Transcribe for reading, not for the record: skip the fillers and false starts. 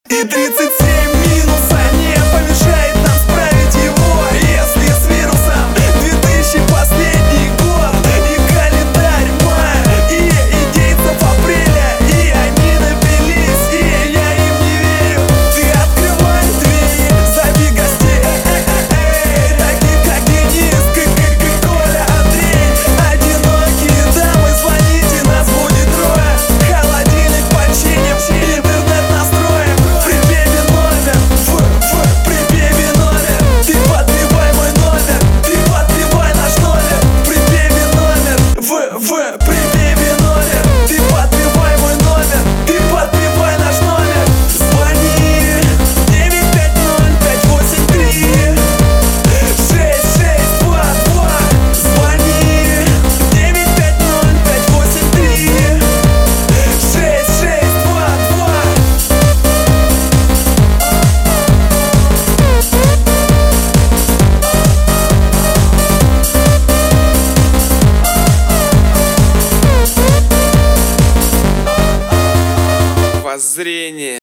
И 37 минуса не помешает нам справить его. Если с вирусом 2000 последний год и календарь мая, и идейцев апреля, и они напились, и я им не верю. Ты открывай двери, зови гостей, таких как Денис, Коля, Андрей. Одинокие дамы, звоните, нас будет трое. Холодильник починим, интернет настроим. При бебе номер, при бебе номер. Ты подбивай мой номер, ты подбивай наш номер. При бебе номер, при бебе номер. Ты подбивай мой номер, ты подбивай наш номер. Звони 950-583 6622. Звони 950-583 6622. Воззрение.